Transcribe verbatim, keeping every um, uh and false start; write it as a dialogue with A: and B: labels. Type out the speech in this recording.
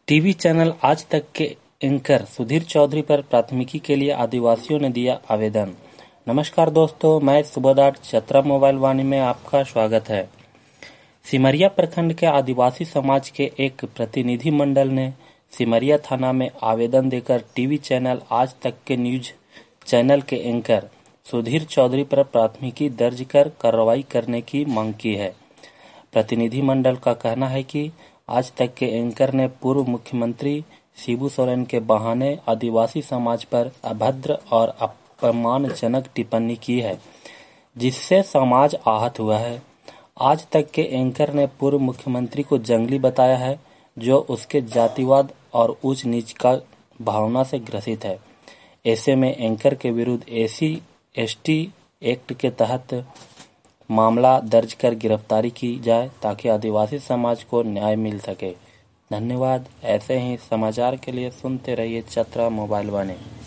A: TV channel Aaj Tak के anchor Sudhir Chaudhary पर प्राथमिकी के लिए आदिवासियों ने दिया आवेदन। नमस्कार दोस्तों, मैं सुबोधार चतरा मोबाइल वाणी में आपका स्वागत है। सिमरिया प्रखंड के आदिवासी समाज के एक प्रतिनिधि मंडल ने सिमरिया थाना में आवेदन देकर टीवी चैनल आज तक के न्यूज चैनल के एंकर सुधीर चौधरी पर प्राथमिकी दर्ज कर कार्रवाई करने की मांग की है। प्रतिनिधि मंडल का कहना है कि आज तक के एंकर ने पूर्व मुख्यमंत्री शिबू सोरेन के बहाने आदिवासी समाज पर अभद्र और अपमानजनक टिप्पणी की है, जिससे समाज आहत हुआ है। आज तक के एंकर ने पूर्व मुख्यमंत्री को जंगली बताया है, जो उसके जातिवाद और ऊंच नीच का भावना से ग्रसित है। ऐसे में एंकर के विरुद्ध एसी एसटी एक्ट के तहत मामला दर्ज कर गिरफ्तारी की जाए ताकि आदिवासी समाज को न्याय मिल सके। धन्यवाद। ऐसे ही समाचार के लिए सुनते रहिए चतरा मोबाइल वाणी।